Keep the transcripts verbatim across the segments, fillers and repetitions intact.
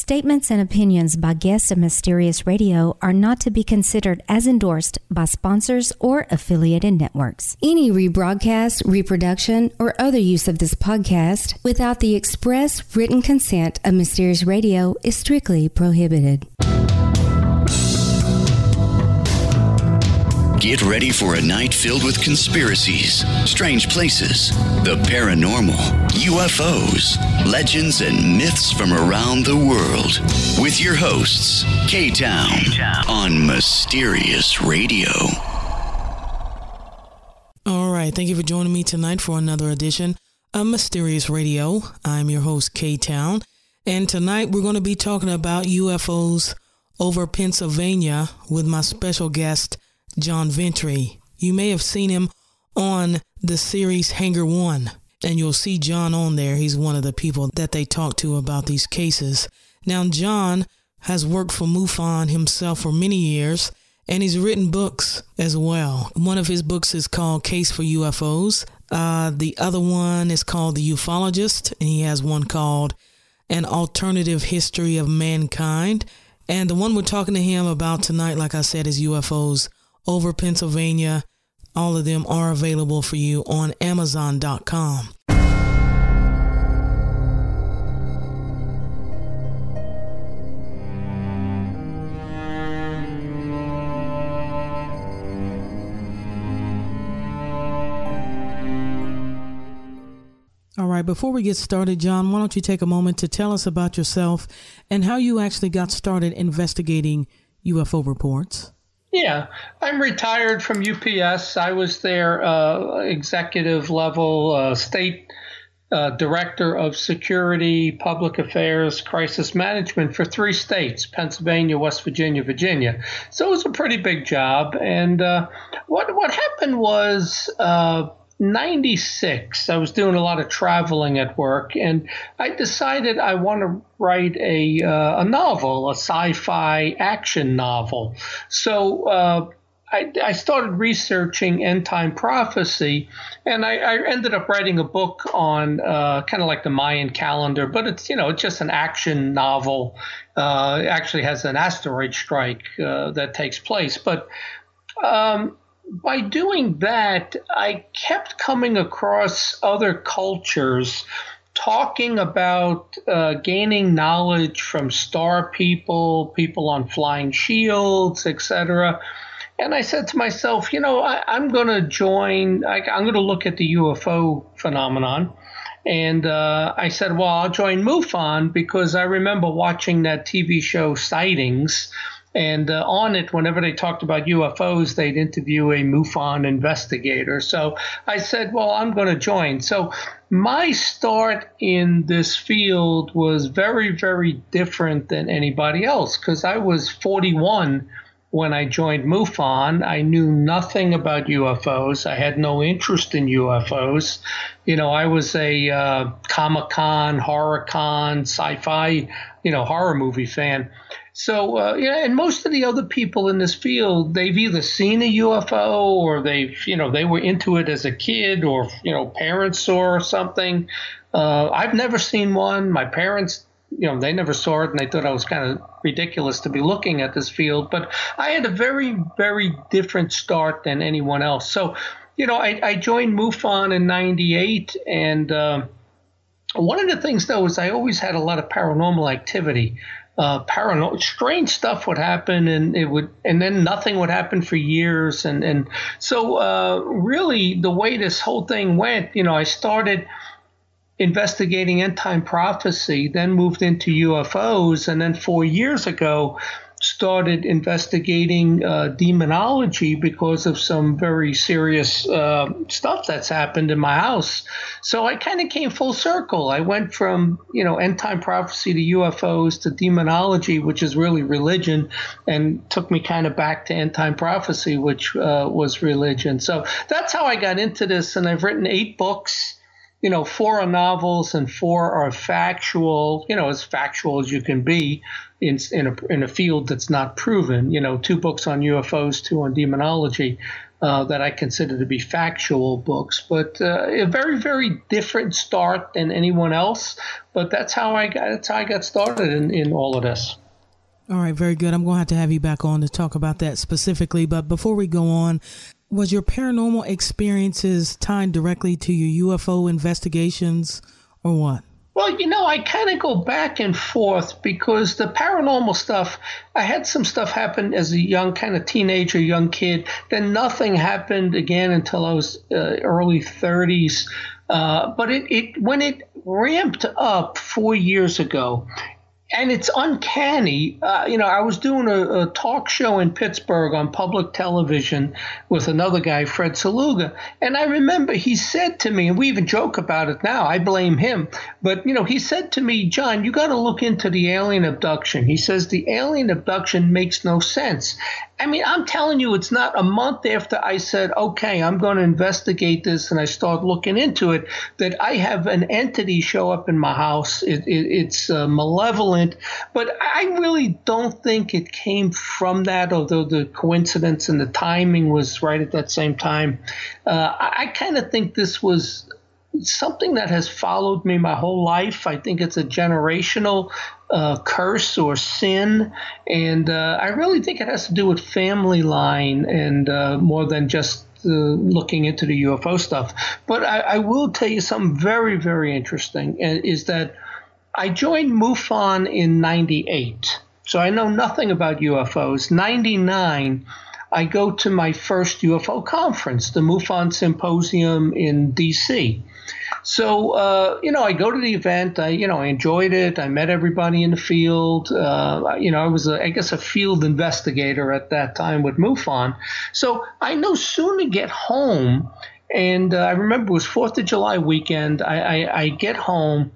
statements and opinions by guests of Mysterious Radio are not to be considered as endorsed by sponsors or affiliated networks. Any rebroadcast, reproduction, or other use of this podcast without the express written consent of Mysterious Radio is strictly prohibited. Get ready for a night filled with conspiracies, strange places, the paranormal, U F Os, legends, and myths from around the world. With your hosts, K-Town, on Mysterious Radio. All right, thank you for joining me tonight for another edition of Mysterious Radio. I'm your host, K-Town, and tonight we're going to be talking about U F Os over Pennsylvania with my special guest, John Ventry. You may have seen him on the series Hangar One, and you'll see John on there. He's one of the people that they talk to about these cases. Now, John has worked for MUFON himself for many years, and he's written books as well. One of his books is called Case for U F Os. Uh, the other one is called The Ufologist, and he has one called An Alternative History of Mankind. And the one we're talking to him about tonight, like I said, is U F Os over Pennsylvania. All of them are available for you on Amazon dot com. All right, before we get started, John, why don't you take a moment to tell us about yourself and how you actually got started investigating U F O reports? Yeah, I'm retired from U P S. I was their uh, executive level uh, state uh, director of security, public affairs, crisis management for three states, Pennsylvania, West Virginia, Virginia. So it was a pretty big job. And uh, what what happened was uh, ninety-six, I was doing a lot of traveling at work, and I decided I want to write a uh, a novel, a sci-fi action novel. So uh, I, I started researching end-time prophecy, and I, I ended up writing a book on uh, kind of like the Mayan calendar, but it's, you know, it's just an action novel. Uh, it actually has an asteroid strike uh, that takes place. But um, by doing that, I kept coming across other cultures talking about uh, gaining knowledge from star people, people on flying shields, et cetera. And I said to myself, you know, I, I'm going to join, I, I'm going to look at the U F O phenomenon. And uh, I said, well, I'll join MUFON because I remember watching that T V show Sightings. And uh, on it, whenever they talked about U F Os, they'd interview a MUFON investigator. So I said, well, I'm going to join. So my start in this field was very, very different than anybody else because I was forty-one when I joined MUFON. I knew nothing about U F Os. I had no interest in U F Os. You know, I was a uh, Comic-Con, Horror-Con, sci-fi, you know, horror movie fan. So, uh, yeah, and most of the other people in this field, they've either seen a U F O or they've, you know, they were into it as a kid or, you know, parents saw or something. Uh, I've never seen one. My parents, you know, they never saw it and they thought I was kind of ridiculous to be looking at this field. But I had a very, very different start than anyone else. So, you know, I, I joined MUFON in ninety-eight. And uh, one of the things, though, is I always had a lot of paranormal activity. Uh, paranormal, strange stuff would happen, and it would, and then nothing would happen for years, and and so uh, really the way this whole thing went, you know, I started investigating end-time prophecy, then moved into U F Os, and then four years ago started investigating uh, demonology because of some very serious uh, stuff that's happened in my house. So I kind of came full circle. I went from, you know, end-time prophecy to U F Os to demonology, which is really religion, and took me kind of back to end-time prophecy, which uh, was religion. So that's how I got into this, and I've written eight books. You know, four are novels and four are factual, you know, as factual as you can be in in a, in a field that's not proven. You know, two books on U F Os, two on demonology. uh, that I consider to be factual books. But uh, a very, very different start than anyone else. But that's how I got, that's how I got started in, in all of this. All right, very good. I'm going to have to have you back on to talk about that specifically. But before we go on, was your paranormal experiences tied directly to your U F O investigations or what? Well, you know, I kind of go back and forth because the paranormal stuff, I had some stuff happen as a young kind of teenager, young kid. Then nothing happened again until I was uh, early thirties. Uh, but it, it when it ramped up four years ago, and it's uncanny. Uh, you know, I was doing a, a talk show in Pittsburgh on public television with another guy, Fred Saluga. And I remember he said to me, and we even joke about it now, I blame him. But, you know, he said to me, John, you got to look into the alien abduction. He says the alien abduction makes no sense. I mean, I'm telling you, it's not a month after I said, okay, I'm going to investigate this, and I start looking into it, that I have an entity show up in my house. It, it, it's uh, malevolent, but I really don't think it came from that, although the coincidence and the timing was right at that same time. Uh, I, I kind of think this was something that has followed me my whole life. I think it's a generational uh, curse or sin, and uh, I really think it has to do with family line and uh, more than just uh, looking into the U F O stuff. But I, I will tell you something very, very interesting, is that I joined MUFON in ninety-eight, so I know nothing about U F Os. ninety-nine, I go to my first U F O conference, the MUFON Symposium in D C. So, uh, you know, I go to the event. I, you know, I enjoyed it. I met everybody in the field. Uh, you know, I was, a, I guess, a field investigator at that time with MUFON. So I no sooner get home, and uh, I remember it was fourth of July weekend. I, I, I get home,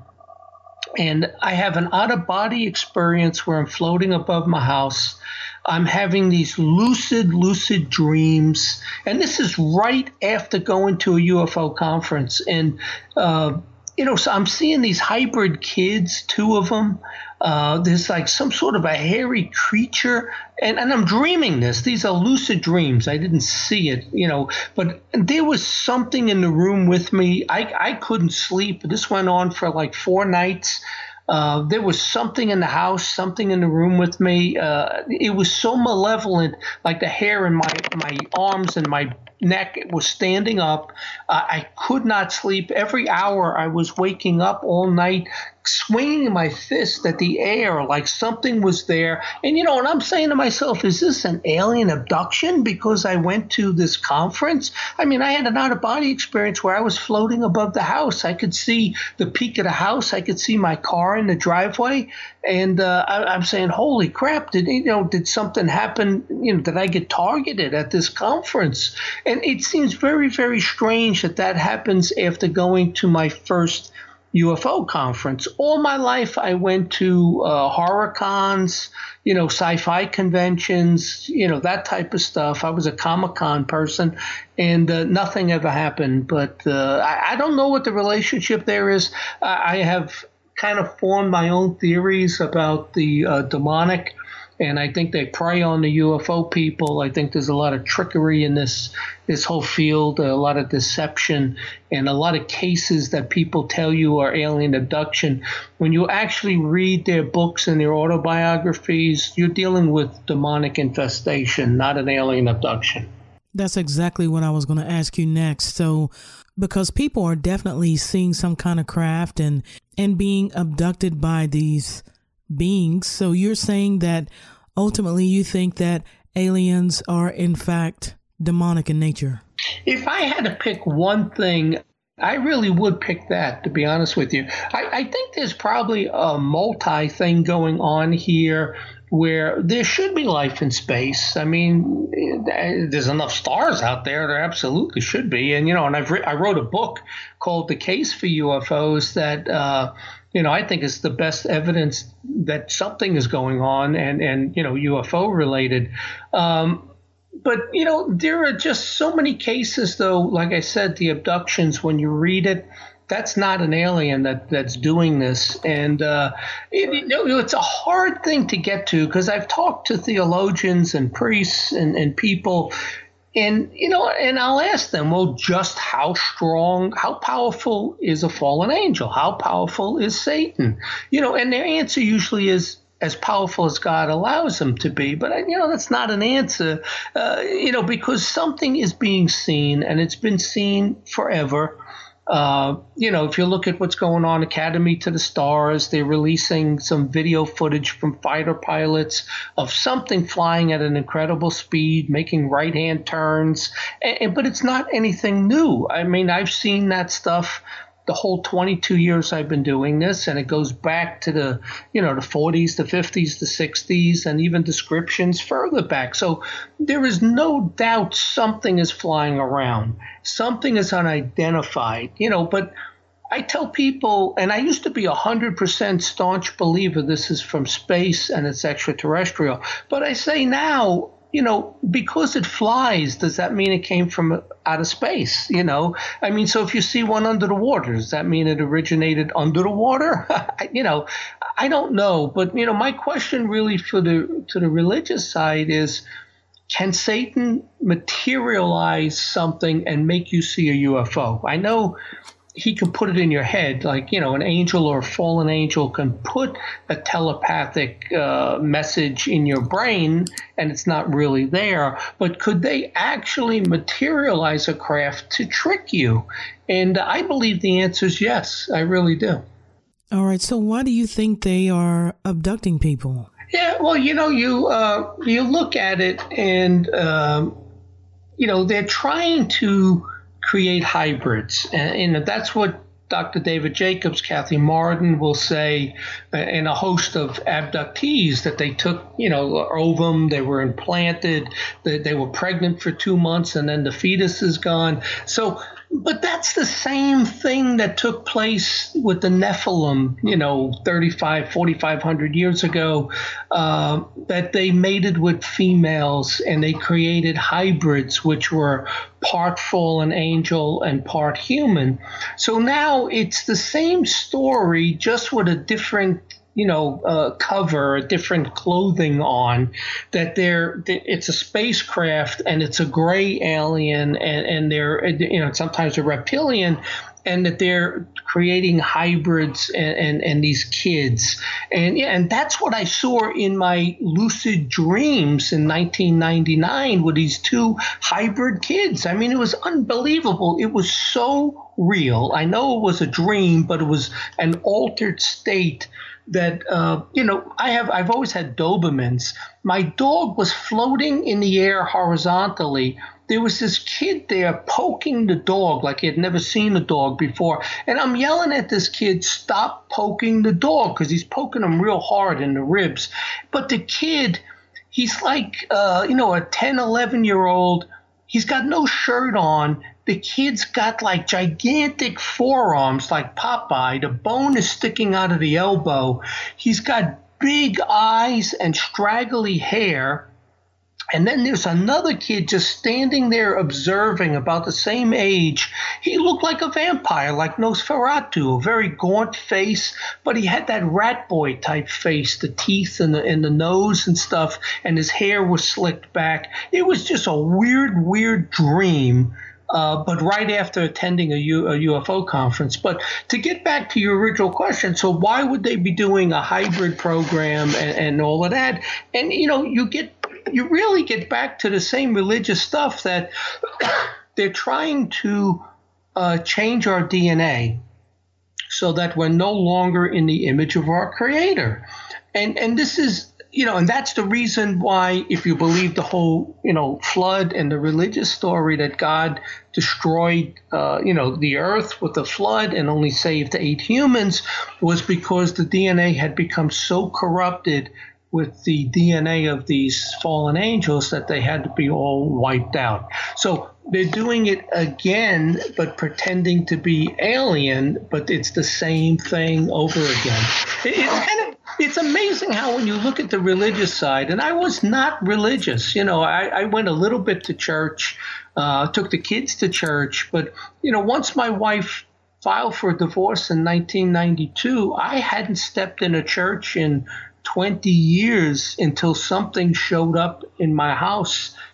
and I have an out-of-body experience where I'm floating above my house. I'm having these lucid, lucid dreams. And this is right after going to a U F O conference. And, uh, you know, so I'm seeing these hybrid kids, two of them. Uh, there's like some sort of a hairy creature. And, and I'm dreaming this. These are lucid dreams. I didn't see it, you know, but there was something in the room with me. I, I couldn't sleep. This went on for like four nights. Uh, there was something in the house, something in the room with me. Uh, it was so malevolent, like the hair in my, my arms and my neck was standing up. Uh, I could not sleep. Every hour I was waking up all night, swinging my fist at the air like something was there. And, you know, and I'm saying to myself, is this an alien abduction because I went to this conference? I mean, I had an out-of-body experience where I was floating above the house. I could see the peak of the house. I could see my car in the driveway. And uh, I, I'm saying, holy crap, did, you know, did something happen? You know, did I get targeted at this conference? And it seems very, very strange that that happens after going to my first U F O conference. All my life, I went to uh, horror cons, you know, sci-fi conventions, you know, that type of stuff. I was a Comic-Con person, and uh, nothing ever happened. But uh, I, I don't know what the relationship there is. I, I have kind of formed my own theories about the uh, demonic, and I think they prey on the U F O people. I think there's a lot of trickery in this this whole field, a lot of deception, and a lot of cases that people tell you are alien abduction. When you actually read their books and their autobiographies, you're dealing with demonic infestation, not an alien abduction. That's exactly what I was going to ask you next. So, because people are definitely seeing some kind of craft and and being abducted by these beings. So you're saying that ultimately you think that aliens are in fact demonic in nature? If I had to pick one thing, I really would pick that, to be honest with you. I, I think there's probably a multi thing going on here where there should be life in space. I mean, there's enough stars out there. There absolutely should be. And, you know, and I've re- I wrote a book called The Case for U F Os that, uh, you know, I think is the best evidence that something is going on and, and you know, U F O related. Um, but, you know, there are just so many cases, though, like I said, the abductions, when you read it, that's not an alien that, that's doing this. And uh, it, you know, it's a hard thing to get to because I've talked to theologians and priests and, and people. And, you know, and I'll ask them, well, just how strong, how powerful is a fallen angel? How powerful is Satan? You know, and their answer usually is as powerful as God allows them to be. But, you know, that's not an answer, uh, you know, because something is being seen, and it's been seen forever. Uh, you know, if you look at what's going on, Academy to the Stars, they're releasing some video footage from fighter pilots of something flying at an incredible speed, making right-hand turns. And, and, but it's not anything new. I mean, I've seen that stuff the whole twenty-two years I've been doing this, and it goes back to the, you know, the forties, the fifties, the sixties, and even descriptions further back. So there is no doubt something is flying around. Something is unidentified, you know, but I tell people, and I used to be a hundred percent staunch believer this is from space and it's extraterrestrial, but I say now, you know, because it flies, does that mean it came from outer space? You know, I mean, so if you see one under the water, does that mean it originated under the water? You know, I don't know. But, you know, my question really for the to the religious side is, can Satan materialize something and make you see a U F O? I know he can put it in your head, like, you know, an angel or a fallen angel can put a telepathic uh, message in your brain and it's not really there. But could they actually materialize a craft to trick you? And I believe the answer is yes, I really do. All right. So why do you think they are abducting people? Yeah, well, you know, you uh, you look at it and, um, you know, they're trying to create hybrids. And, and that's what Doctor David Jacobs, Kathy Martin will say, uh, and a host of abductees, that they took, you know, ovum, they were implanted, they, they were pregnant for two months, and then the fetus is gone. So, but that's the same thing that took place with the Nephilim, you know, thirty-five, forty-five hundred years ago, uh, that they mated with females and they created hybrids, which were part fallen angel and part human. So now it's the same story, just with a different, you know, uh, cover, a different clothing on, that they're, it's a spacecraft and it's a gray alien, and, and they're, you know, sometimes a reptilian, and that they're creating hybrids and, and, and these kids. And yeah, and that's what I saw in my lucid dreams in nineteen ninety-nine with these two hybrid kids. I mean, it was unbelievable. It was so real. I know it was a dream, but it was an altered state that, uh, you know, I have, I've always had Dobermans. My dog was floating in the air horizontally. There was this kid there poking the dog like he had never seen a dog before. And I'm yelling at this kid, stop poking the dog, because he's poking him real hard in the ribs. But the kid, he's like, uh, you know, a ten, eleven-year-old. He's got no shirt on. The kid's got like gigantic forearms like Popeye. The bone is sticking out of the elbow. He's got big eyes and straggly hair. And then there's another kid just standing there observing, about the same age. He looked like a vampire, like Nosferatu, a very gaunt face, but he had that rat boy type face, the teeth and the, and the nose and stuff, and his hair was slicked back. It was just a weird, weird dream. Uh, but right after attending a, U, a U F O conference. But to get back to your original question, so why would they be doing a hybrid program and, and all of that? And, you know, you get you really get back to the same religious stuff, that they're trying to uh, change our D N A so that we're no longer in the image of our Creator. And and this is, you know, and that's the reason why, if you believe the whole, you know, flood and the religious story that God destroyed, uh, you know, the earth with the flood and only saved eight humans, was because the D N A had become so corrupted with the D N A of these fallen angels that they had to be all wiped out. So they're doing it again, but pretending to be alien, but it's the same thing over again. It's kind of, it's amazing how when you look at the religious side, and I was not religious, you know, I, I went a little bit to church, uh, took the kids to church, but, you know, once my wife filed for divorce in nineteen ninety-two, I hadn't stepped in a church in twenty years until something showed up in my house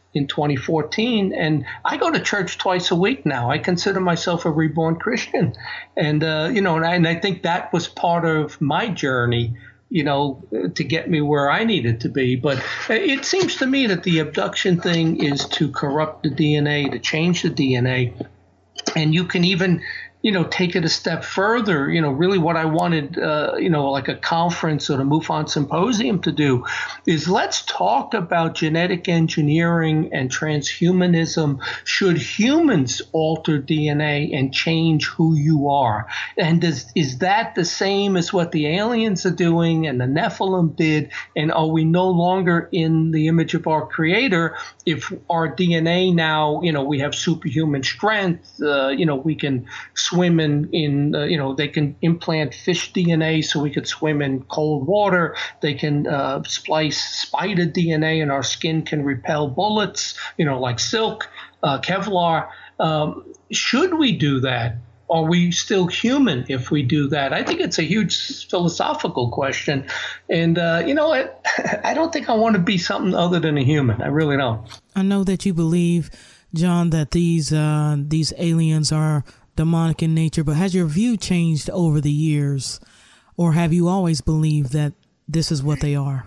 in twenty fourteen, and I go to church twice a week now. I consider myself a reborn Christian, and uh, you know, and I, and I think that was part of my journey, you know, to get me where I needed to be. But it seems to me that the abduction thing is to corrupt the D N A, to change the D N A, and you can even, you know, take it a step further. You know, really what I wanted, uh, you know, like a conference or the MUFON Symposium to do is let's talk about genetic engineering and transhumanism. Should humans alter D N A and change who you are? And does, is that the same as what the aliens are doing and the Nephilim did? And are we no longer in the image of our creator if our D N A now, you know, we have superhuman strength, uh, you know, we can swim in, in uh, you know, they can implant fish D N A so we could swim in cold water. They can uh, splice spider D N A and our skin can repel bullets, you know, like silk, uh, Kevlar. Um, should we do that? Are we still human if we do that? I think it's a huge philosophical question. And, uh, you know, I, I don't think I want to be something other than a human. I really don't. I know that you believe, John, that these uh, these aliens are demonic in nature, but has your view changed over the years, or have you always believed that this is what they are?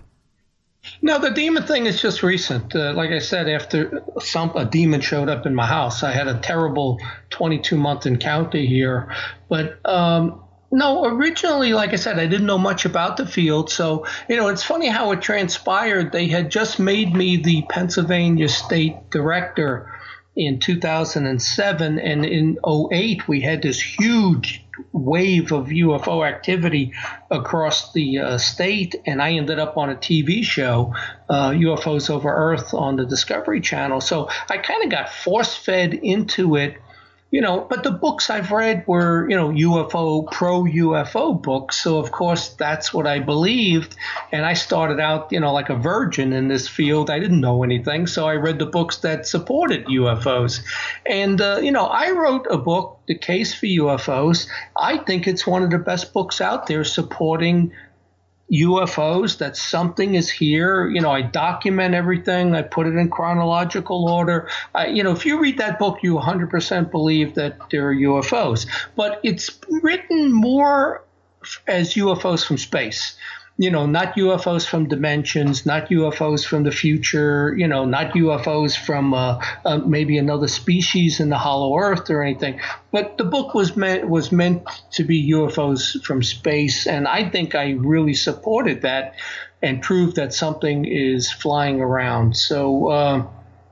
No, the demon thing is just recent. Uh, like I said, after some a demon showed up in my house, I had a terrible twenty-two month encounter here. But um, no, originally, like I said, I didn't know much about the field. So, you know, it's funny how it transpired. They had just made me the Pennsylvania State Director in two thousand seven, and in oh eight we had this huge wave of U F O activity across the uh, state, and I ended up on a T V show, uh, U F Os Over Earth, on the Discovery Channel. So I kind of got force-fed into it. You know, but the books I've read were, you know, U F O, pro-U F O books. So, of course, that's what I believed. And I started out, you know, like a virgin in this field. I didn't know anything. So I read the books that supported U F Os. And, uh, you know, I wrote a book, The Case for U F Os. I think it's one of the best books out there supporting U F Os, that something is here. You know, I document everything. I put it in chronological order. I, you know, if you read that book, you one hundred percent believe that there are U F Os. But it's written more as U F Os from space. You know, not U F Os from dimensions, not U F Os from the future, you know, not U F Os from uh, uh, maybe another species in the hollow earth or anything. But the book was meant was meant to be U F Os from space, and I think I really supported that and proved that something is flying around. So, uh,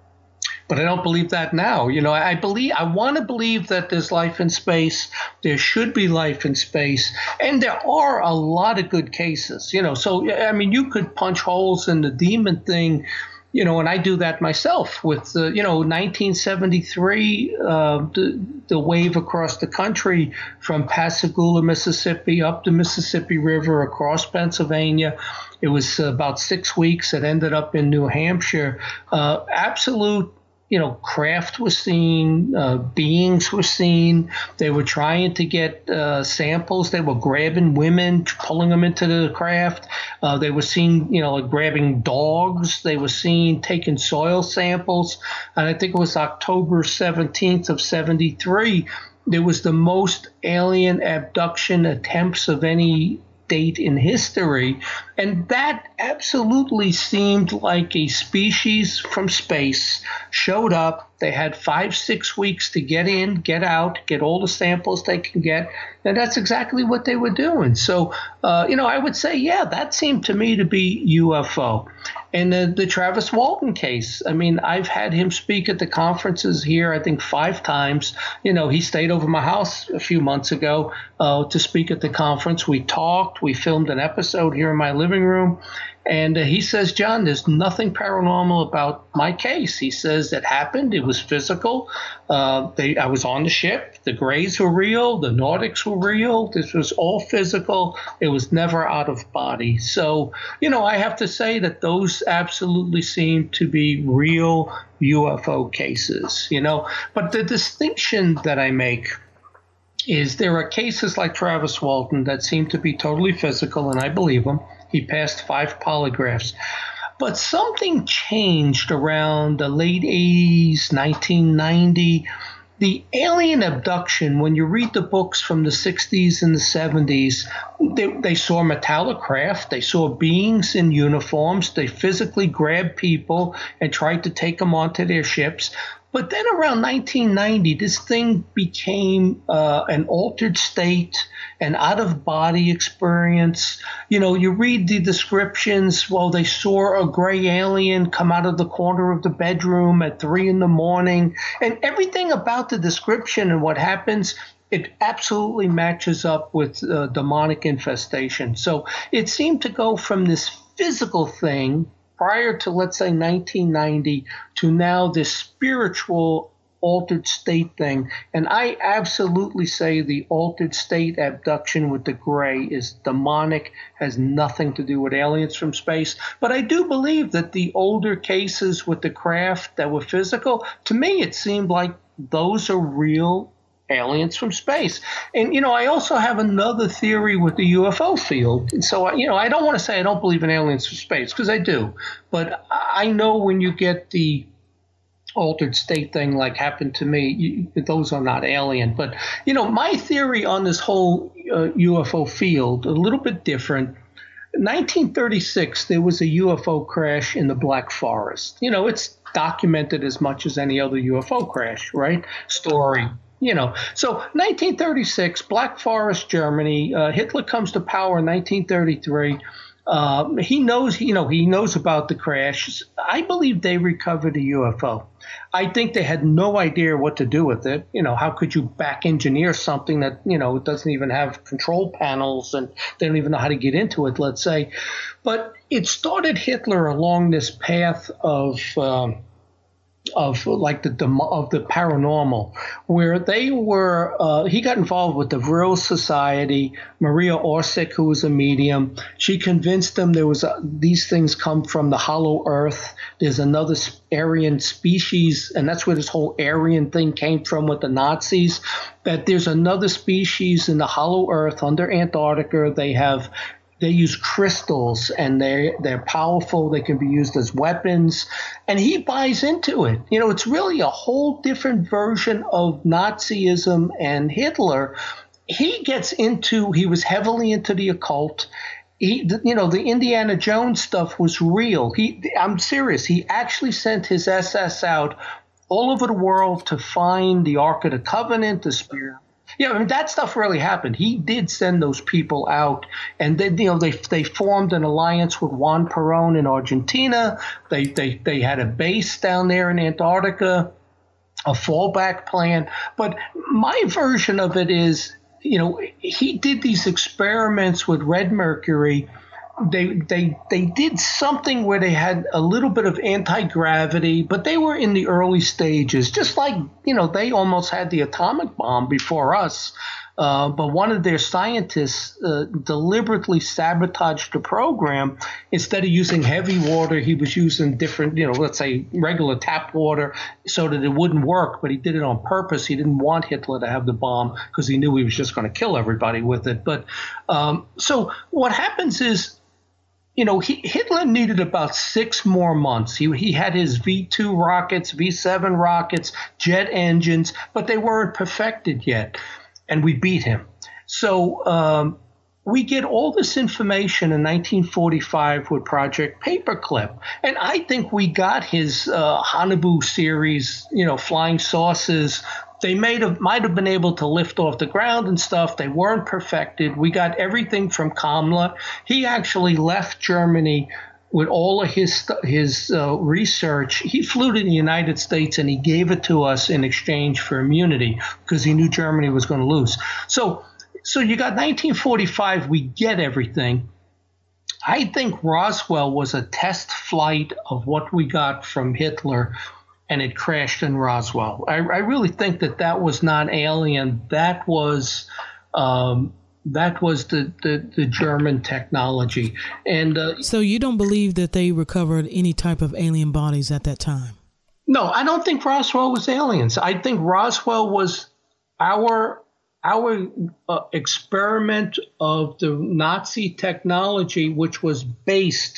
but I don't believe that now. You know, I believe I want to believe that there's life in space. There should be life in space, and there are a lot of good cases. You know, so I mean, you could punch holes in the demon thing. You know, and I do that myself with, uh, you know, nineteen seventy-three, uh, the, the wave across the country from Pascagoula, Mississippi, up the Mississippi River, across Pennsylvania. It was about six weeks. It ended up in New Hampshire. Uh, absolute, you know, craft was seen, uh, beings were seen. They were trying to get uh, samples. They were grabbing women, pulling them into the craft. Uh, they were seen, you know, like grabbing dogs. They were seen taking soil samples. And I think it was October seventeenth of seventy-three. There was the most alien abduction attempts of any date in history. And that absolutely seemed like a species from space showed up. They had five, six weeks to get in, get out, get all the samples they can get. And that's exactly what they were doing. So, uh, you know, I would say, yeah, that seemed to me to be U F O. And the, the Travis Walton case, I mean, I've had him speak at the conferences here, I think, five times. You know, he stayed over my house a few months ago uh, to speak at the conference. We talked. We filmed an episode here in my living room. And uh, he says, John, there's nothing paranormal about my case. He says it happened. It was physical. Uh, they, I was on the ship. The Greys were real. The Nordics were real. This was all physical. It was never out of body. So, you know, I have to say that those absolutely seem to be real U F O cases, you know. But the distinction that I make is there are cases like Travis Walton that seem to be totally physical, and I believe them. He passed five polygraphs. But something changed around the late eighties, nineteen ninety. The alien abduction, when you read the books from the sixties and the seventies, they, they saw metallic craft, they saw beings in uniforms, they physically grabbed people and tried to take them onto their ships. But then around nineteen ninety, this thing became uh, an altered state, an out-of-body experience. You know, you read the descriptions, well, they saw a gray alien come out of the corner of the bedroom at three in the morning. And everything about the description and what happens, it absolutely matches up with uh, demonic infestation. So it seemed to go from this physical thing prior to, let's say, nineteen ninety, to now this spiritual altered state thing. And I absolutely say the altered state abduction with the gray is demonic, has nothing to do with aliens from space. But I do believe that the older cases with the craft that were physical, to me, it seemed like those are real aliens from space. And, you know, I also have another theory with the U F O field. And so, you know, I don't want to say I don't believe in aliens from space, because I do. But I know when you get the altered state thing like happened to me, you, those are not alien. But, you know, my theory on this whole uh, U F O field, a little bit different. In nineteen thirty-six, there was a U F O crash in the Black Forest. You know, it's documented as much as any other U F O crash, right? Story. You know, so nineteen thirty-six, Black Forest, Germany. Uh, Hitler comes to power in nineteen thirty-three. Um, he knows, you know, he knows about the crash. I believe they recovered a U F O. I think they had no idea what to do with it. You know, how could you back engineer something that, you know, doesn't even have control panels and they don't even know how to get into it, let's say. But it started Hitler along this path of um, of like the of the paranormal, where they were, uh, he got involved with the Vril Society. Maria Orsic, who was a medium, she convinced them there was a, these things come from the hollow earth. There's another Aryan species, and that's where this whole Aryan thing came from with the Nazis, that there's another species in the hollow earth under Antarctica. They have They use crystals, and they they're powerful. They can be used as weapons, and he buys into it. You know, it's really a whole different version of Nazism and Hitler. He gets into. He was heavily into the occult. He, you know, the Indiana Jones stuff was real. He, I'm serious. He actually sent his S S out all over the world to find the Ark of the Covenant, the Spear. Yeah, I mean, that stuff really happened. He did send those people out, and then, you know, they they formed an alliance with Juan Perón in Argentina. They they they had a base down there in Antarctica, a fallback plan. But my version of it is, you know, he did these experiments with red mercury. They they they did something where they had a little bit of anti-gravity, but they were in the early stages, just like, you know, they almost had the atomic bomb before us. Uh, but one of their scientists uh, deliberately sabotaged the program. Instead of using heavy water, he was using different, you know, let's say regular tap water so that it wouldn't work. But he did it on purpose. He didn't want Hitler to have the bomb because he knew he was just going to kill everybody with it. But um, so what happens is, you know, he, Hitler needed about six more months. He he had his V two rockets, V seven rockets, jet engines, but they weren't perfected yet. And we beat him. So um, we get all this information in nineteen forty-five with Project Paperclip. And I think we got his uh, Haunebu series, you know, flying saucers. They may have, might have been able to lift off the ground and stuff. They weren't perfected. We got everything from Kammler. He actually left Germany with all of his his uh, research. He flew to the United States and he gave it to us in exchange for immunity because he knew Germany was going to lose. So, so you got nineteen forty-five. We get everything. I think Roswell was a test flight of what we got from Hitler, and it crashed in Roswell. I, I really think that that was not alien. That was um, that was the, the, the German technology. And uh, so you don't believe that they recovered any type of alien bodies at that time? No, I don't think Roswell was aliens. I think Roswell was our our uh, experiment of the Nazi technology, which was based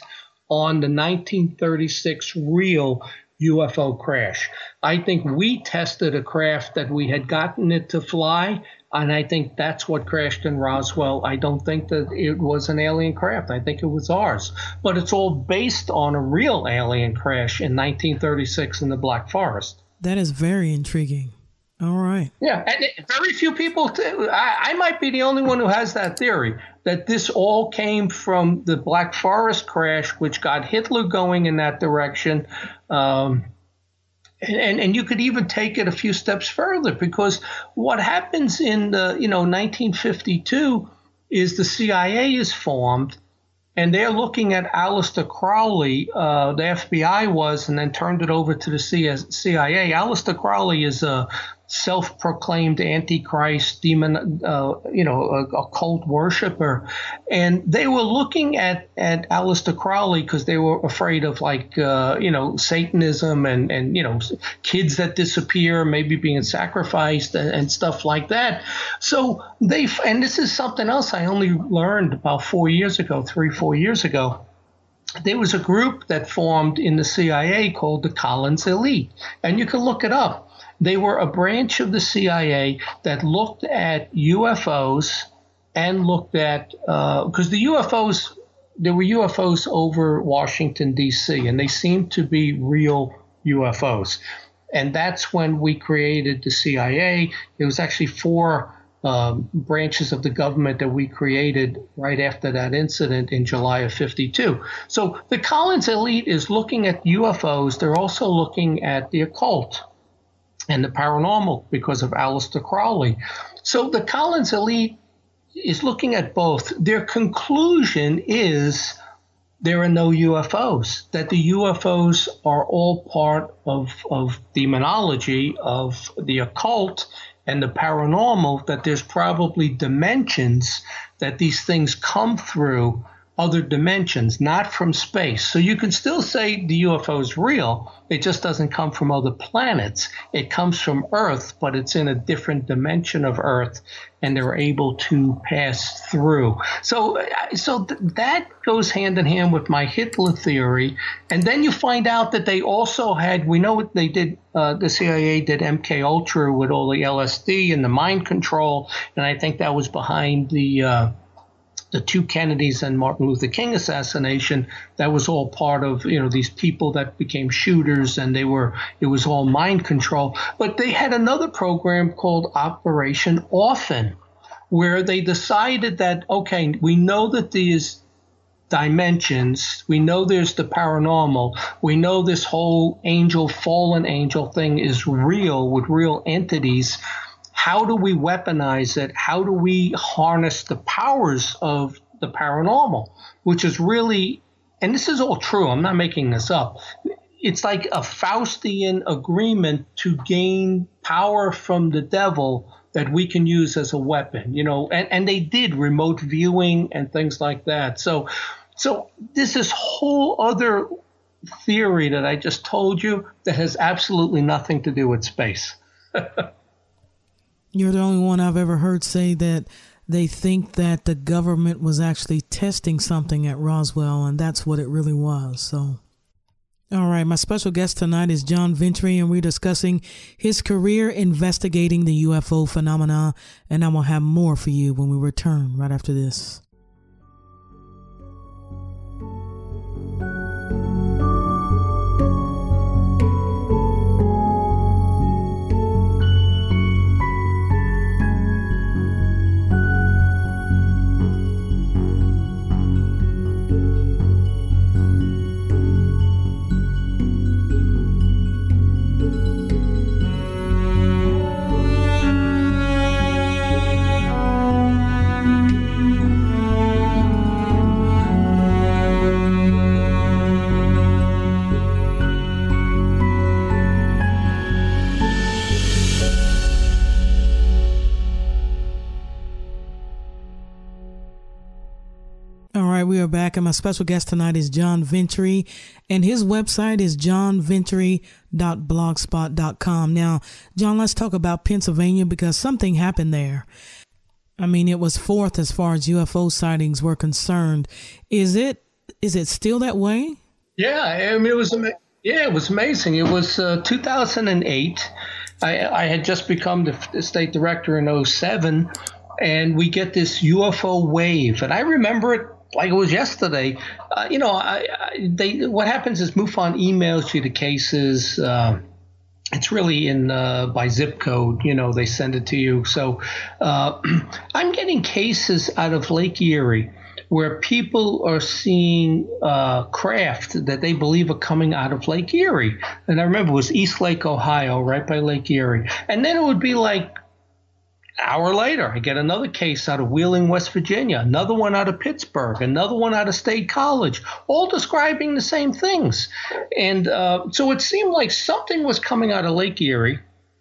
on the nineteen thirty-six real U F O crash. I think we tested a craft that we had gotten it to fly, and I think that's what crashed in Roswell. I don't think that it was an alien craft. I think it was ours. But it's all based on a real alien crash in nineteen thirty-six in the Black Forest. That is very intriguing. All right. Yeah, and it, very few people, t- I, I might be the only one who has that theory, that this all came from the Black Forest crash, which got Hitler going in that direction. Um, and, and, and you could even take it a few steps further, because what happens in the, you know, nineteen fifty-two is the C I A is formed, and they're looking at Aleister Crowley, uh, the F B I was, and then turned it over to the C I A. Aleister Crowley is a self-proclaimed antichrist, demon, uh, you know, a, a cult worshiper. And they were looking at, at Aleister Crowley because they were afraid of, like, uh, you know, Satanism and, and, you know, kids that disappear, maybe being sacrificed and, and stuff like that. So they, and this is something else I only learned about four years ago, three, four years ago. There was a group that formed in the C I A called the Collins Elite, and you can look it up. They were a branch of the C I A that looked at U F Os and looked at, because uh, the U F Os, there were U F Os over Washington, D C, and they seemed to be real U F Os. And that's when we created the C I A. It was actually four um, branches of the government that we created right after that incident in July of fifty-two. So the Collins Elite is looking at U F Os. They're also looking at the occult and the paranormal because of Aleister Crowley. So the Collins Elite is looking at both. Their conclusion is there are no U F Os, that the U F Os are all part of, of demonology, of the occult and the paranormal, that there's probably dimensions that these things come through, other dimensions, not from space. So you can still say the U F O is real. It just doesn't come from other planets. It comes from Earth, but it's in a different dimension of Earth, and they're able to pass through. So, so th- that goes hand in hand with my Hitler theory. And then you find out that they also had, we know what they did, uh, the C I A did M K Ultra with all the L S D and the mind control, and I think that was behind the uh, the two Kennedys and Martin Luther King assassination. That was all part of, you know, these people that became shooters, and they were, it was all mind control. But they had another program called Operation Orphan, where they decided that, okay, we know that these dimensions, we know there's the paranormal, we know this whole angel, fallen angel thing is real with real entities. How do we weaponize it? How do we harness the powers of the paranormal, which is really, and this is all true, I'm not making this up, it's like a Faustian agreement to gain power from the devil that we can use as a weapon, you know, and, and they did remote viewing and things like that. So, so this is whole other theory that I just told you that has absolutely nothing to do with space. You're the only one I've ever heard say that they think that the government was actually testing something at Roswell, and that's what it really was. So, all right, my special guest tonight is John Ventry, and we're discussing his career investigating the U F O phenomena, and I will have more for you when we return right after this. We are back, and my special guest tonight is John Ventry, and his website is john ventry dot blogspot dot com. Now, John, let's talk about Pennsylvania, because something happened there. I mean, it was fourth as far as U F O sightings were concerned. Is it is it still that way? Yeah, I mean, it was ama- yeah, it was amazing. It was uh, two thousand eight. I, I had just become the state director in oh seven, and we get this U F O wave, and I remember it like it was yesterday. Uh, you know, I, I, they what happens is MUFON emails you the cases. Uh, it's really in uh, by zip code. You know, they send it to you. So uh, I'm getting cases out of Lake Erie where people are seeing uh, craft that they believe are coming out of Lake Erie. And I remember it was East Lake, Ohio, right by Lake Erie. And then it would be like an hour later, I get another case out of Wheeling, West Virginia, another one out of Pittsburgh, another one out of State College, all describing the same things. And uh, so it seemed like something was coming out of Lake Erie.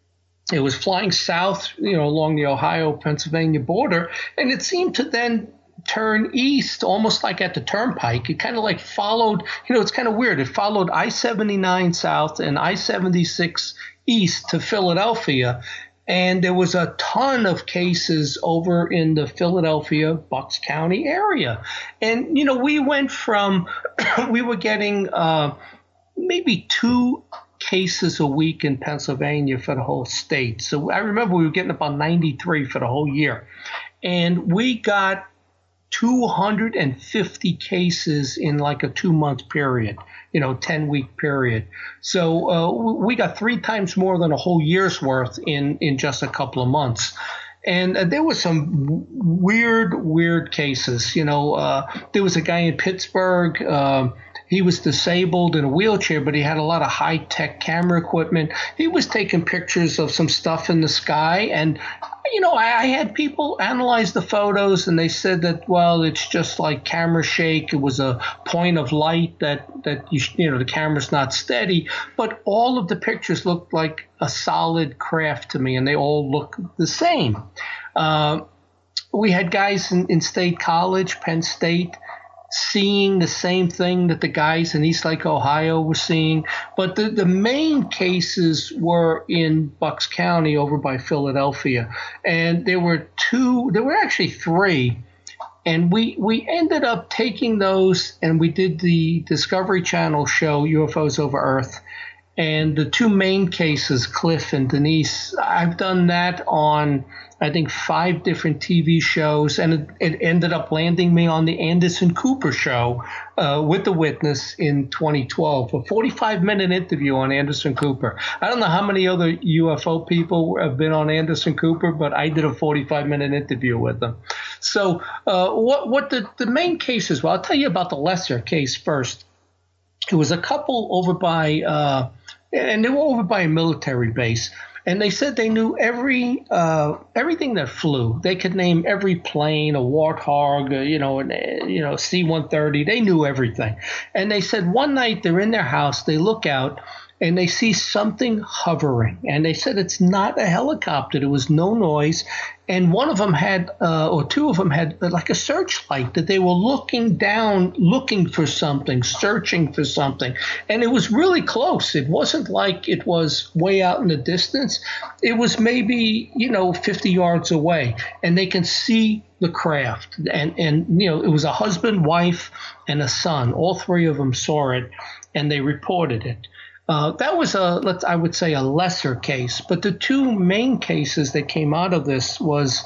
It was flying south, you know, along the Ohio-Pennsylvania border, and it seemed to then turn east, almost like at the turnpike. It kind of like followed, you know, it's kind of weird. It followed I seventy-nine south and I seventy-six east to Philadelphia. And there was a ton of cases over in the Philadelphia, Bucks County area. And, you know, we went from, we were getting uh, maybe two cases a week in Pennsylvania for the whole state. So I remember we were getting about ninety-three for the whole year. And we got two hundred fifty cases in like a two-month period, you know, ten-week period. So uh, we got three times more than a whole year's worth in, in just a couple of months. And uh, there were some weird, weird cases. You know, uh, there was a guy in Pittsburgh. Uh, he was disabled in a wheelchair, but he had a lot of high-tech camera equipment. He was taking pictures of some stuff in the sky, and you know, I, I had people analyze the photos, and they said that, well, it's just like camera shake. It was a point of light that, that you, you know, the camera's not steady. But all of the pictures looked like a solid craft to me, and they all look the same. Uh, we had guys in, in State College, Penn State, seeing the same thing that the guys in East Lake, Ohio were seeing. But the, the main cases were in Bucks County over by Philadelphia. And there were two, there were actually three. And we, we ended up taking those, and we did the Discovery Channel show, U F Os Over Earth. And the two main cases, Cliff and Denise, I've done that on, I think, five different T V shows, and it, it ended up landing me on the Anderson Cooper show uh, with the witness in twenty twelve, a forty-five minute interview on Anderson Cooper. I don't know how many other U F O people have been on Anderson Cooper, but I did a forty-five minute interview with them. So uh, what, what the, the main cases, well, I'll tell you about the lesser case first. It was a couple over by, uh, and they were over by a military base. And they said they knew every uh, everything that flew. They could name every plane, a Warthog, a, you know, an, you know, C one thirty. They knew everything. And they said one night they're in their house, they look out, and they see something hovering. And they said it's not a helicopter. There was no noise. And one of them had, uh, or two of them had like a searchlight that they were looking down, looking for something, searching for something. And it was really close. It wasn't like it was way out in the distance. It was maybe, you know, fifty yards away. And they can see the craft. And, and you know, it was a husband, wife, and a son. All three of them saw it, and they reported it. Uh, that was a, let's, I would say, a lesser case. But the two main cases that came out of this was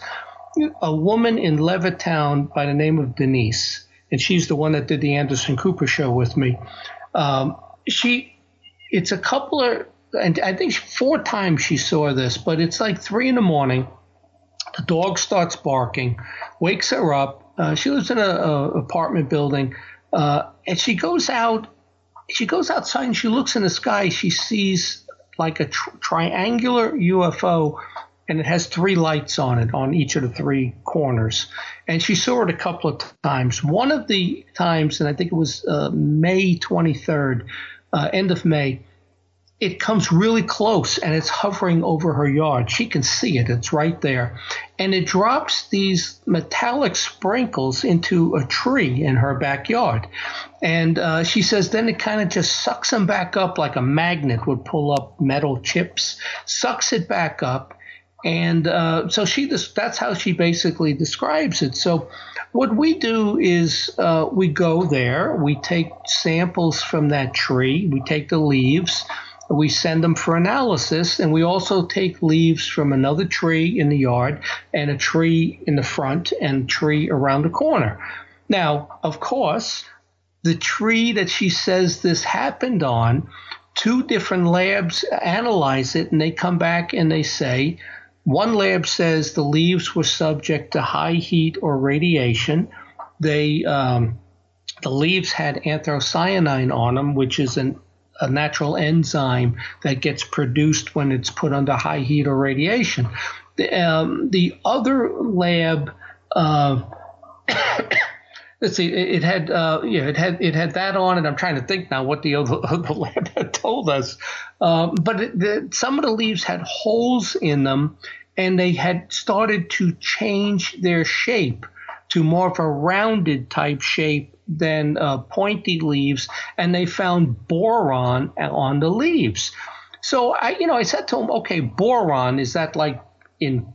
a woman in Levittown by the name of Denise, and she's the one that did the Anderson Cooper show with me. Um, she, it's a couple of, and I think four times she saw this, but it's like three in the morning. The dog starts barking, wakes her up. Uh, she lives in an apartment building, uh, and she goes out. She goes outside and she looks in the sky. She sees like a tr- triangular U F O, and it has three lights on it on each of the three corners. And she saw it a couple of times. One of the times, and I think it was uh, May twenty-third, uh, end of May, it comes really close and it's hovering over her yard. She can see it. It's right there. And it drops these metallic sprinkles into a tree in her backyard. And uh, she says then it kind of just sucks them back up like a magnet would pull up metal chips, sucks it back up. And uh, so she, that's how she basically describes it. So what we do is uh, we go there, we take samples from that tree, we take the leaves, we send them for analysis, and we also take leaves from another tree in the yard and a tree in the front and a tree around the corner. Now, of course, the tree that she says this happened on, two different labs analyze it, and they come back and they say, one lab says the leaves were subject to high heat or radiation. They, um, the leaves had anthocyanin on them, which is an, a natural enzyme that gets produced when it's put under high heat or radiation. The, um, the other lab, uh, let's see, it, it had, uh, yeah, it had it had that on, and I'm trying to think now what the other, other lab had told us. Um, but it, the, some of the leaves had holes in them, and they had started to change their shape to more of a rounded type shape than uh, pointy leaves, and they found boron on the leaves. So I, you know, I said to them, okay, boron, is that like in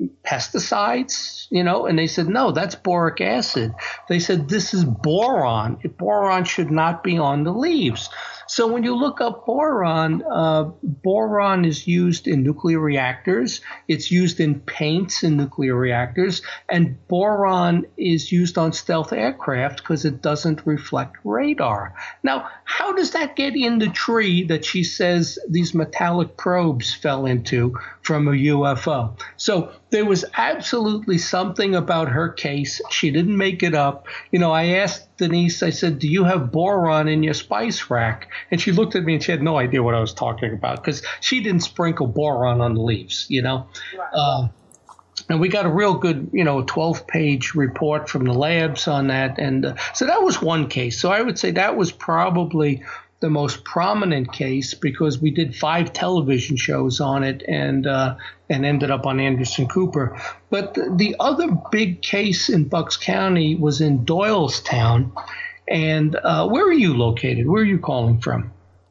pesticides, you know? And they said, no, that's boric acid. They said, this is boron. Boron should not be on the leaves. So when you look up boron, uh, boron is used in nuclear reactors. It's used in paints in nuclear reactors. And boron is used on stealth aircraft because it doesn't reflect radar. Now, how does that get in the tree that she says these metallic probes fell into from a U F O? So there was absolutely something about her case. She didn't make it up. You know, I asked Denise, I said, do you have boron in your spice rack? And she looked at me and she had no idea what I was talking about because she didn't sprinkle boron on the leaves, you know. Right. Uh, and we got a real good, you know, twelve-page report from the labs on that. And uh, so that was one case. So I would say that was probably the most prominent case because we did five television shows on it and uh, and ended up on Anderson Cooper. But the, the other big case in Bucks County was in Doylestown. And uh, where are you located? Where are you calling from?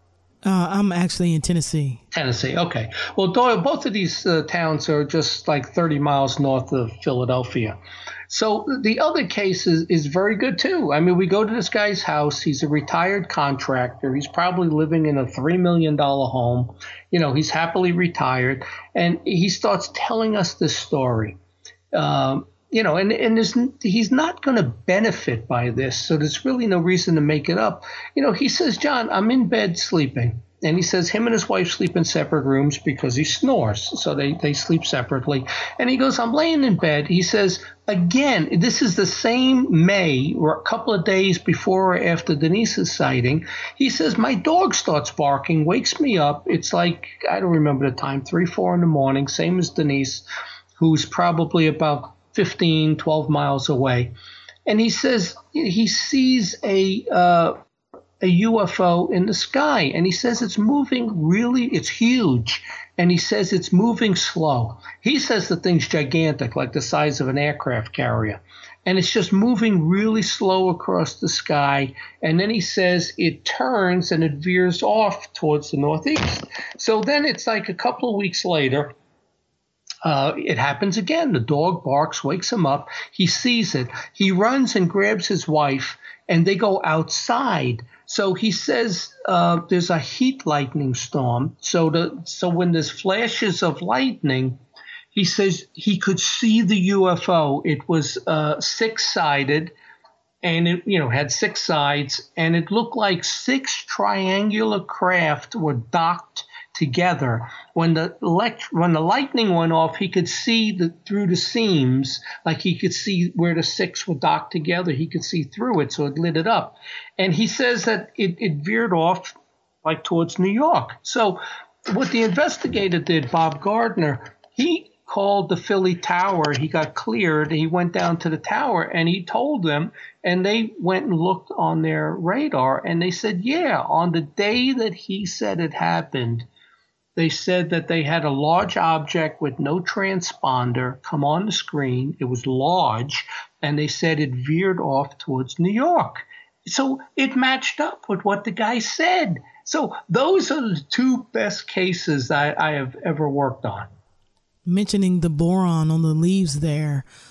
Uh, I'm actually in Tennessee. Tennessee, okay. Well, Doyle, both of these uh, towns are just like thirty miles north of Philadelphia. So the other case is, is very good, too. I mean, we go to this guy's house. He's a retired contractor. He's probably living in a three million dollars home. You know, he's happily retired. And he starts telling us this story. Um, you know, and, and there's, he's not going to benefit by this. So there's really no reason to make it up. You know, he says, John, I'm in bed sleeping. And he says him and his wife sleep in separate rooms because he snores. So they, they sleep separately. And he goes, I'm laying in bed. He says, again, this is the same May or a couple of days before or after Denise's sighting. He says, my dog starts barking, wakes me up. It's like, I don't remember the time, three, four in the morning, same as Denise, who's probably about fifteen, twelve miles away. And he says he sees a uh, a U F O in the sky. And he says it's moving really, it's huge. And he says it's moving slow. He says the thing's gigantic, like the size of an aircraft carrier. And it's just moving really slow across the sky. And then he says it turns and it veers off towards the northeast. So then it's like a couple of weeks later, Uh, it happens again. The dog barks, wakes him up. He sees it. He runs and grabs his wife, and they go outside. So he says uh, there's a heat lightning storm. So the so when there's flashes of lightning, he says he could see the U F O. It was uh, six-sided, and it you know had six sides, and it looked like six triangular craft were docked together. When the elect- when the lightning went off, he could see the, through the seams, like he could see where the six were docked together. He could see through it, so it lit it up. And he says that it, it veered off like towards New York. So what the investigator did, Bob Gardner, he called the Philly Tower. He got cleared. He went down to the tower and he told them, and they went and looked on their radar, and they said, yeah, on the day that he said it happened, they said that they had a large object with no transponder come on the screen. It was large, and they said it veered off towards New York. So it matched up with what the guy said. So those are the two best cases I, I have ever worked on. Mentioning the boron on the leaves there,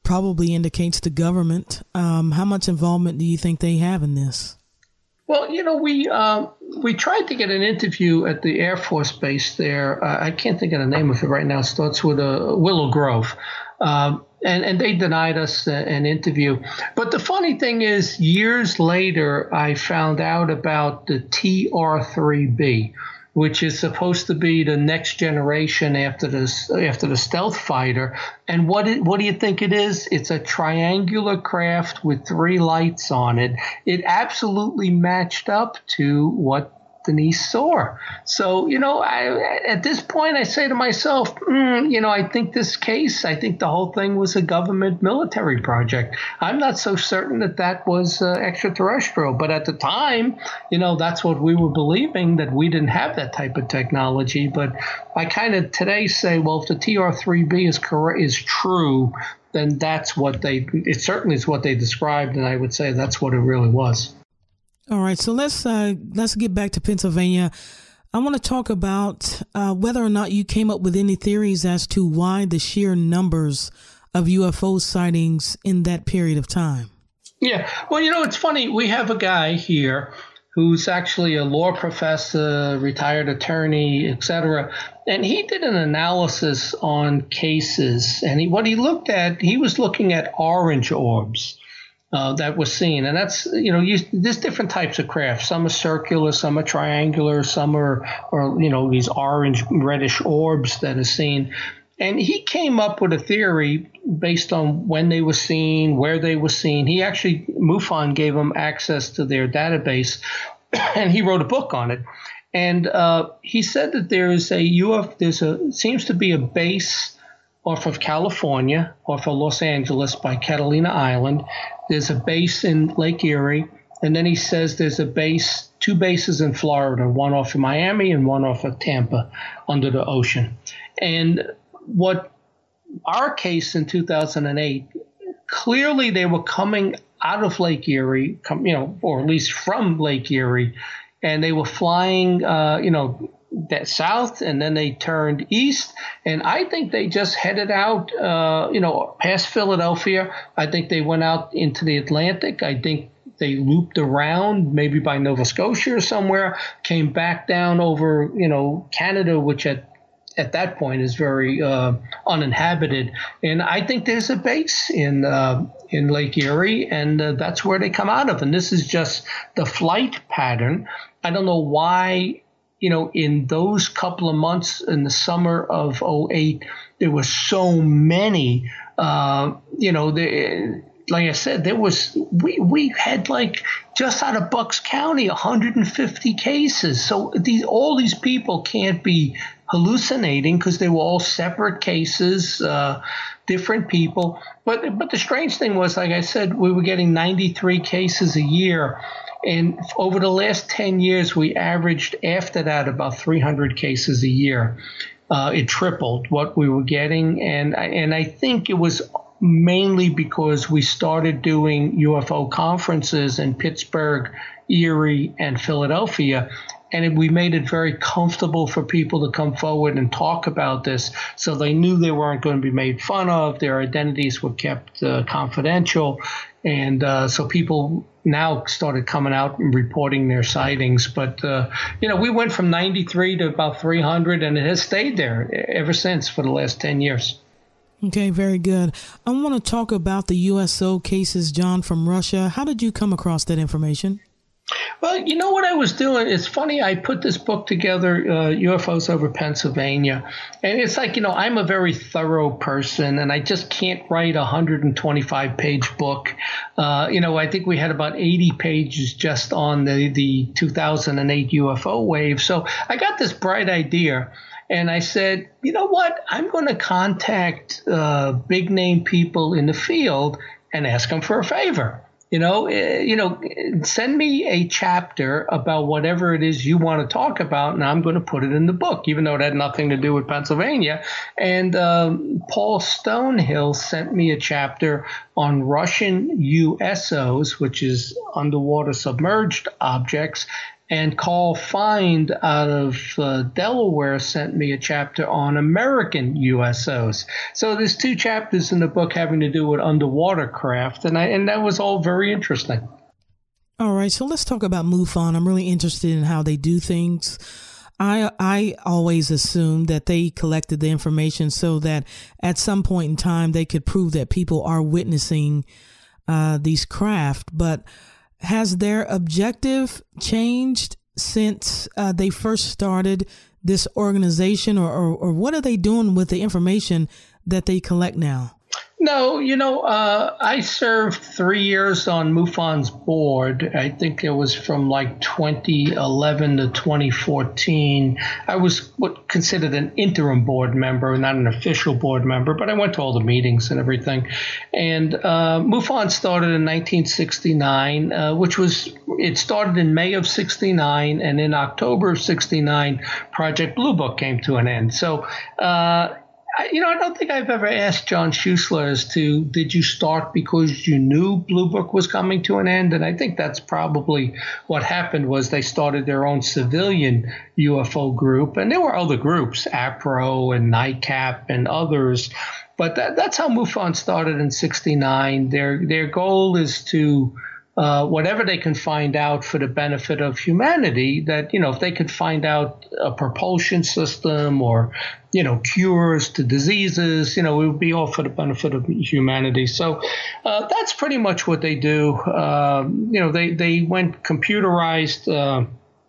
probably indicates the government. Um, how much involvement do you think they have in this? Well, you know, we um, we tried to get an interview at the Air Force Base there. Uh, I can't think of the name of it right now. It starts with a Willow Grove. Um, and, and they denied us an interview. But the funny thing is, years later, I found out about the T R three B, which is supposed to be the next generation after this after the stealth fighter. And what it, what do you think it is? It's a triangular craft with three lights on it. It absolutely matched up to what Denise saw. So, you know, I, at this point, I say to myself, mm, you know, I think this case, I think the whole thing was a government military project. I'm not so certain that that was uh, extraterrestrial. But at the time, you know, that's what we were believing, that we didn't have that type of technology. But I kind of today say, well, if the T R three B is correct, is true, then that's what they, it certainly is what they described. And I would say that's what it really was. All right, so let's uh, let's get back to Pennsylvania. I want to talk about uh, whether or not you came up with any theories as to why the sheer numbers of U F O sightings in that period of time. Yeah, well, you know, it's funny. We have a guy here who's actually a law professor, retired attorney, et cetera, and he did an analysis on cases. And he, what he looked at, he was looking at orange orbs. Uh, that was seen. And that's, you know, you, there's different types of craft. Some are circular, some are triangular, some are, or, you know, these orange reddish orbs that are seen. And he came up with a theory based on when they were seen, where they were seen. He actually, MUFON gave him access to their database, and he wrote a book on it. And uh, he said that there is a U F O, there's a, seems to be a base off of California, off of Los Angeles by Catalina Island. There's a base in Lake Erie, and then he says there's a base, two bases in Florida, one off of Miami and one off of Tampa under the ocean. And what our case in two thousand eight, clearly they were coming out of Lake Erie, come, you know, or at least from Lake Erie, and they were flying, uh, you know, that south, and then they turned east, and I think they just headed out, uh, you know, past Philadelphia. I think they went out into the Atlantic. I think they looped around, maybe by Nova Scotia or somewhere, came back down over, you know, Canada, which at at that point is very uh, uninhabited. And I think there's a base in uh, in Lake Erie, and uh, that's where they come out of. And this is just the flight pattern. I don't know why. You know, in those couple of months in the summer of oh eight, there were so many, uh, you know, the, like I said, there was, we, we had like just out of Bucks County, one hundred fifty cases. So these, all these people can't be hallucinating because they were all separate cases, uh, different people. But, but the strange thing was, like I said, we were getting ninety-three cases a year. And over the last ten years, we averaged after that about three hundred cases a year. Uh, it tripled what we were getting. And, and I think it was mainly because we started doing U F O conferences in Pittsburgh, Erie, and Philadelphia. And we made it very comfortable for people to come forward and talk about this. So they knew they weren't going to be made fun of. Their identities were kept uh, confidential. And uh, so people now started coming out and reporting their sightings. But, uh, you know, we went from ninety-three to about three hundred, and it has stayed there ever since for the last ten years. Okay, very good. I want to talk about the U S O cases, John, from Russia. How did you come across that information? Well, you know what I was doing? It's funny. I put this book together, uh, U F Os over Pennsylvania. And it's like, you know, I'm a very thorough person, and I just can't write a one hundred twenty-five page book. Uh, you know, I think we had about eighty pages just on the, the two thousand eight U F O wave. So I got this bright idea. And I said, you know what? I'm going to contact uh, big name people in the field and ask them for a favor. You know, you know, send me a chapter about whatever it is you want to talk about, and I'm going to put it in the book, even though it had nothing to do with Pennsylvania. And um, Paul Stonehill sent me a chapter on Russian U S Os, which is underwater submerged objects. And Carl Find out of uh, Delaware sent me a chapter on American U S Os. So there's two chapters in the book having to do with underwater craft, and I, and that was all very interesting. All right, so let's talk about MUFON. I'm really interested in how they do things. I I always assumed that they collected the information so that at some point in time they could prove that people are witnessing uh, these craft, but has their objective changed since uh, they first started this organization, or, or, or what are they doing with the information that they collect now? No, you know, uh, I served three years on MUFON's board. I think it was from like twenty eleven to twenty fourteen. I was what considered an interim board member, not an official board member, but I went to all the meetings and everything. And uh, MUFON started in nineteen sixty-nine, uh, which was, it started in May of sixty-nine, and in October of sixty-nine, Project Blue Book came to an end. So, uh, I, you know, I don't think I've ever asked John Schuessler as to, did you start because you knew Blue Book was coming to an end? And I think that's probably what happened, was they started their own civilian U F O group. And there were other groups, APRO and NICAP and others. But that, that's how MUFON started in sixty-nine. Their, their goal is to Uh, whatever they can find out for the benefit of humanity, that, you know, if they could find out a propulsion system or, you know, cures to diseases, you know, it would be all for the benefit of humanity. So uh, that's pretty much what they do. Uh, you know, they, they went computerized. Uh,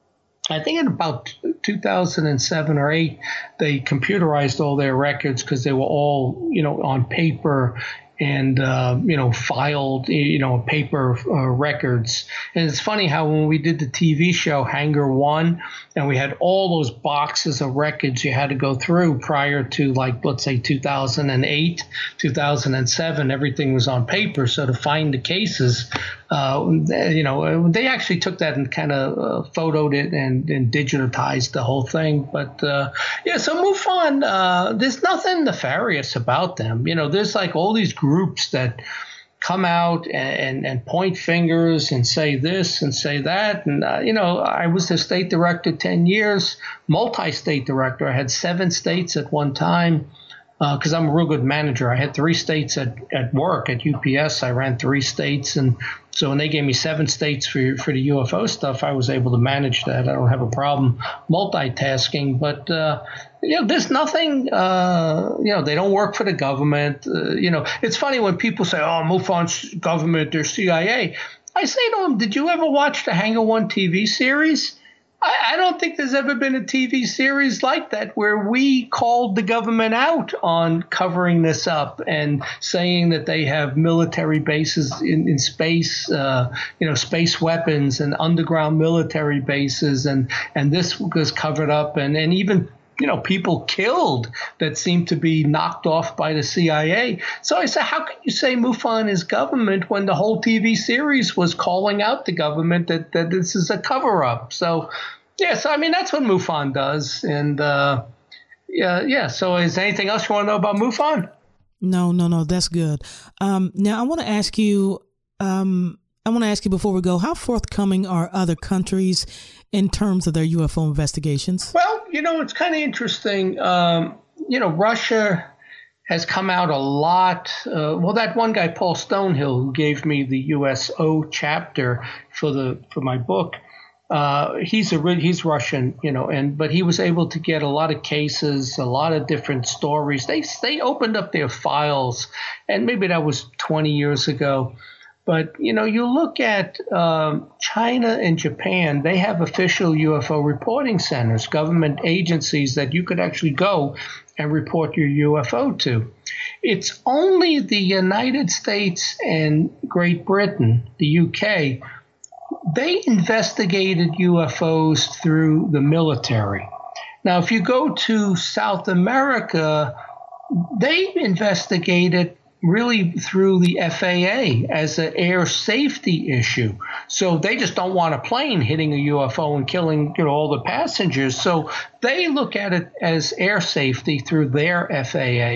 I think in about two thousand seven or eight, they computerized all their records because they were all, you know, on paper and, uh, you know, filed, you know, paper uh, records. And it's funny how when we did the T V show Hangar One, and we had all those boxes of records you had to go through prior to, like, let's say two thousand eight, two thousand seven, everything was on paper. So to find the cases, uh, you know, they actually took that and kind of uh, photoed it and, and digitized the whole thing. But, uh, yeah, so MUFON, uh, there's nothing nefarious about them. You know, there's like all these groups that come out and, and, and point fingers and say this and say that. And, uh, you know, I was the state director ten years, multi-state director. I had seven states at one time because uh, I'm a real good manager. I had three states at, at work at U P S. I ran three states. And so when they gave me seven states for for the U F O stuff, I was able to manage that. I don't have a problem multitasking. But, uh, you know, there's nothing, uh, you know, they don't work for the government. Uh, you know, it's funny when people say, oh, MUFON's government, they're C I A. I say to them, did you ever watch the Hangar One T V series? I, I don't think there's ever been a T V series like that where we called the government out on covering this up and saying that they have military bases in, in space, uh, you know, space weapons and underground military bases. And, and this was covered up, and, and even you know, people killed that seem to be knocked off by the C I A. So I said, how can you say MUFON is government when the whole T V series was calling out the government that, that this is a cover-up? So, yeah, so I mean, that's what MUFON does. And, uh, yeah, yeah. So is there anything else you want to know about MUFON? No, no, no, that's good. Um, now, I want to ask you, um, I want to ask you before we go, how forthcoming are other countries in terms of their U F O investigations? Well, you know, it's kind of interesting. Um, you know, Russia has come out a lot. Uh, well, that one guy, Paul Stonehill, who gave me the U S O chapter for the for my book, uh, he's a he's Russian, you know, and but he was able to get a lot of cases, a lot of different stories. They they opened up their files, and maybe that was twenty years ago. But, you know, you look at um, China and Japan, they have official U F O reporting centers, government agencies that you could actually go and report your U F O to. It's only the United States and Great Britain, the U K, they investigated U F Os through the military. Now, if you go to South America, they investigated really through the F A A as an air safety issue. So they just don't want a plane hitting a U F O and killing, you know, all the passengers. So they look at it as air safety through their F A A.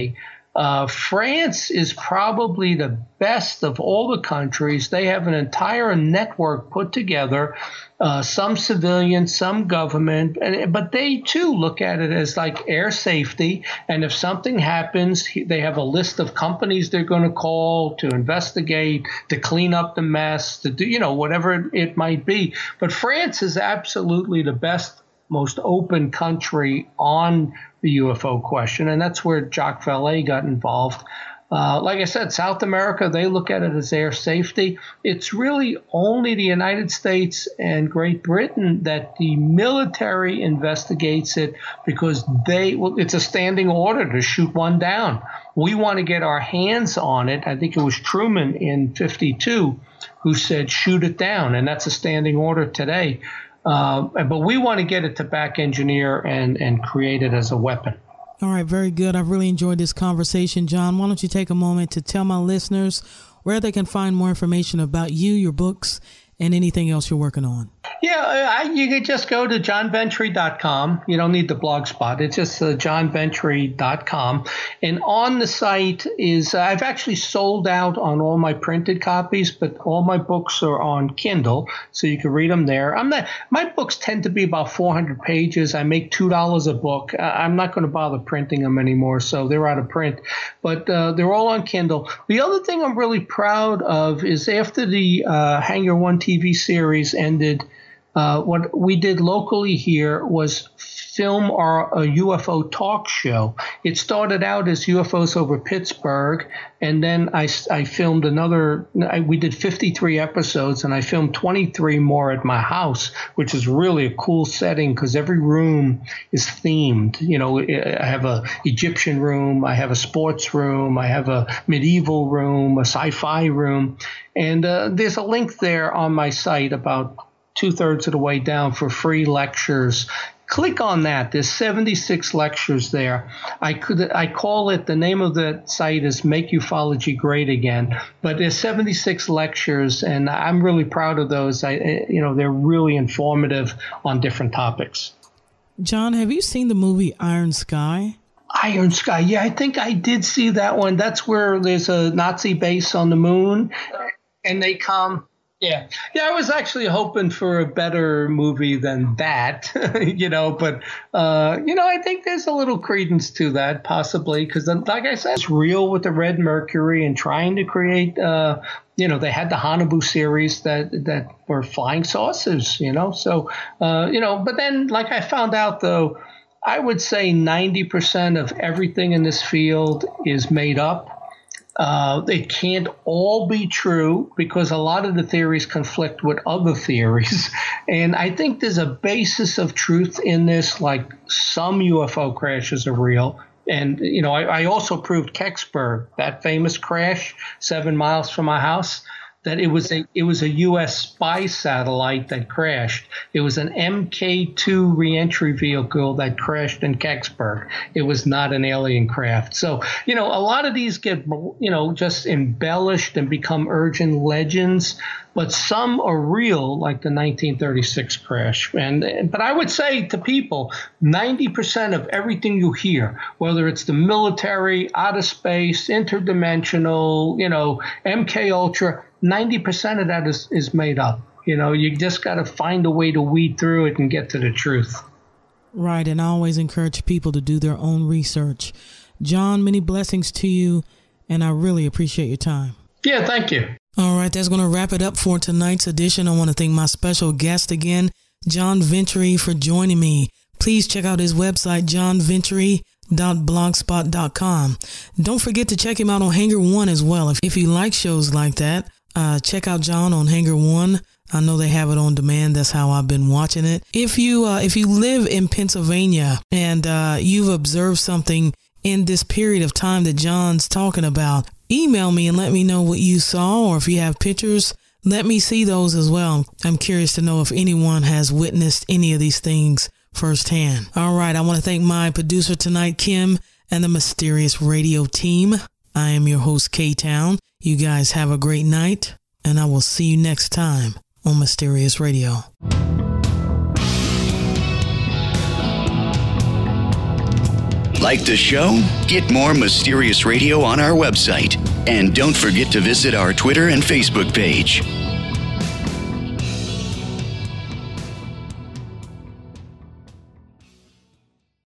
Uh, France is probably the best of all the countries. They have an entire network put together, uh, some civilian, some government, and, but they too look at it as like air safety. And if something happens, they have a list of companies they're going to call to investigate, to clean up the mess, to do, you know, whatever it might be. But France is absolutely the best, most open country on the U F O question, and that's where Jacques Vallée got involved. Uh, like I said, South America, they look at it as air safety. It's really only the United States and Great Britain that the military investigates it because they, well, it's a standing order to shoot one down. We want to get our hands on it. I think it was Truman in fifty-two who said, shoot it down, and that's a standing order today. Uh, but we want to get it to back engineer and, and create it as a weapon. All right, very good. I've really enjoyed this conversation. John, why don't you take a moment to tell my listeners where they can find more information about you, your books, and anything else you're working on? Yeah, I, you could just go to john ventry dot com. You don't need the blog spot. It's just uh, john ventry dot com. And on the site is, uh, I've actually sold out on all my printed copies, but all my books are on Kindle, so you can read them there. I'm not, my books tend to be about four hundred pages. I make two dollars a book. I'm not going to bother printing them anymore, so they're out of print. But uh, they're all on Kindle. The other thing I'm really proud of is after the uh, Hangar One T V series ended, Uh, what we did locally here was film our a U F O talk show. It started out as U F Os over Pittsburgh, and then I, I filmed another. I, we did fifty-three episodes, and I filmed twenty-three more at my house, which is really a cool setting because every room is themed. You know, I have a Egyptian room, I have a sports room, I have a medieval room, a sci-fi room, and uh, there's a link there on my site about two-thirds of the way down for free lectures. Click on that. There's seventy-six lectures there. I could I call it, the name of the site is Make Ufology Great Again. But there's seventy-six lectures, and I'm really proud of those. I, you know, they're really informative on different topics. John, have you seen the movie Iron Sky? Iron Sky. Yeah, I think I did see that one. That's where there's a Nazi base on the moon, and they come. Yeah. Yeah, I was actually hoping for a better movie than that, you know, but, uh, you know, I think there's a little credence to that, possibly, because, like I said, it's real with the Red Mercury and trying to create, uh, you know, they had the Haunebu series that, that were flying saucers, you know, so, uh, you know, but then, like I found out, though, I would say ninety percent of everything in this field is made up. Uh, it can't all be true because a lot of the theories conflict with other theories. And I think there's a basis of truth in this, like some U F O crashes are real. And, you know, I, I also proved Kecksburg, that famous crash seven miles from my house, that it was a it was a U S spy satellite that crashed. It was an M K two reentry vehicle that crashed in Kecksburg. It was not an alien craft. So, you know, a lot of these get, you know, just embellished and become urgent legends, but some are real, like the nineteen thirty-six crash. And but I would say to people, ninety percent of everything you hear, whether it's the military, outer space, interdimensional, you know, M K Ultra, ninety percent of that is, is made up. You know, you just got to find a way to weed through it and get to the truth. Right. And I always encourage people to do their own research. John, many blessings to you, and I really appreciate your time. Yeah, thank you. All right, that's going to wrap it up for tonight's edition. I want to thank my special guest again, John Ventry, for joining me. Please check out his website, john ventry dot blogspot dot com. Don't forget to check him out on Hangar One as well. If, if you like shows like that, uh, check out John on Hangar One. I know they have it on demand. That's how I've been watching it. If you uh, if you live in Pennsylvania and uh, you've observed something in this period of time that John's talking about, email me and let me know what you saw, or if you have pictures, let me see those as well. I'm curious to know if anyone has witnessed any of these things firsthand. All right. I want to thank my producer tonight, Kim, and the Mysterious Radio team. I am your host, K-Town. You guys have a great night, and I will see you next time on Mysterious Radio. Like the show? Get more Mysterious Radio on our website. And don't forget to visit our Twitter and Facebook page.